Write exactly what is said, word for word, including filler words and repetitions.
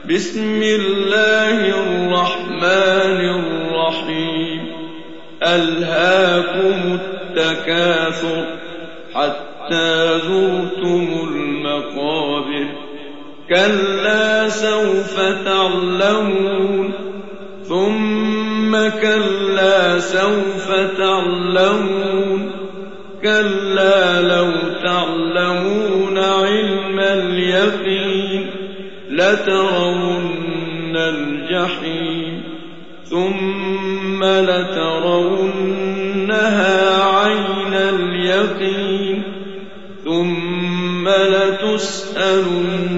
بسم الله الرحمن الرحيم ألهاكم التكاثر حتى زرتم المقابر كلا سوف تعلمون ثم كلا سوف تعلمون كلا لو تعلمون علم اليقين لترون الجحيم ثم لترونها عين اليقين ثم لتسألن